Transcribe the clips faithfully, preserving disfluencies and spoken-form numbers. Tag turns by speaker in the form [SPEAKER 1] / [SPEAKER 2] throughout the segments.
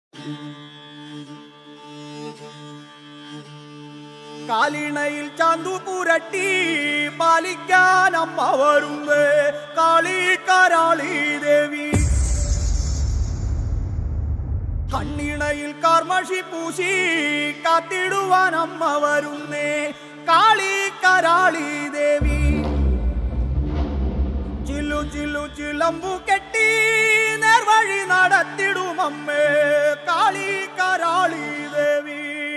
[SPEAKER 1] കാലിണയിൽ ചാന്തു പുരട്ടി പാലിക്കാൻ അമ്മ വരുന്നേ കാളി കരാളി ദേവി. കണ്ണിണയിൽ കാർമഷി പൂശി കാത്തിടുവാൻ അമ്മ വരുന്നേ കാളി കരാളി ദേവി. ചില്ലു ചില്ലു ചിലമ്പു കെട്ടി നേർവഴി നടത്തിടും അമ്മേ കാളി കരാളി ദേവി.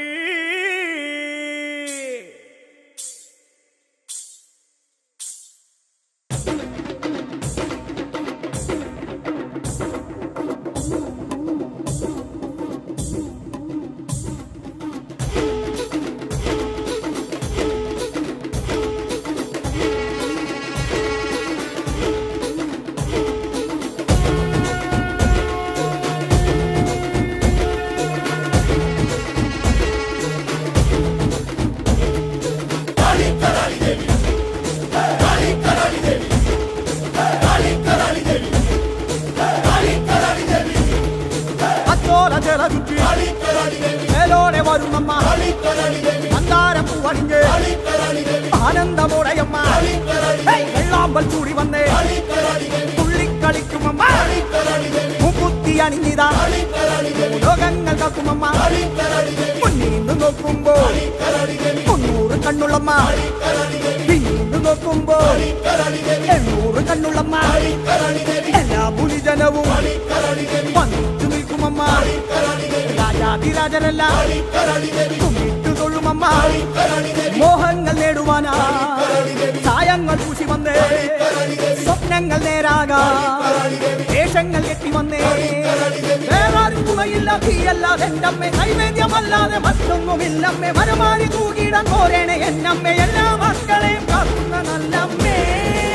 [SPEAKER 1] മേലോടെ വരുന്നമ്മ മന്ദാരം പൂവണിഞ്ഞ് ആനന്ദമോടയമ്മ വെള്ളാമ്പൽ ചൂടി വന്നേ തുള്ളിക്കളിക്കുമമ്മ മുക്കുത്തി അണിഞ്ഞിതാ ലോകങ്ങൾ കാക്കുമമ്മ. മുന്നീന്ന് നോക്കുമ്പോ മുന്നൂറ് കണ്ണുള്ളമ്മ പിന്നീന്ന് നോക്കുമ്പോ എണ്ണൂറ് കണ്ണുള്ളമ്മ. എല്ലാ പുലിജനവും വന്നിച്ചു നിൽക്കുമമ്മ. രാജാതിരാജനല്ല കുമ്മിട്ടു തൊഴുമമ്മ. മോഹങ്ങൾ നേടുവാനാ ചായങ്ങൾ പൂശി വന്നേ സ്വപ്നങ്ങൾ നേരാകാ ദേശങ്ങൾ എത്തി വന്നേ. വേറാരും തുണയില്ല തീയല്ലാതെ എന്റമ്മേ നൈവേദ്യമല്ലാതെ മറ്റൊന്നുമില്ലമ്മേ. മരമാരി തൂകിടാൻ കോരേണേ എന്നമ്മേ എല്ലാ മക്കളെയും കാക്കുന്ന നല്ലമ്മേ.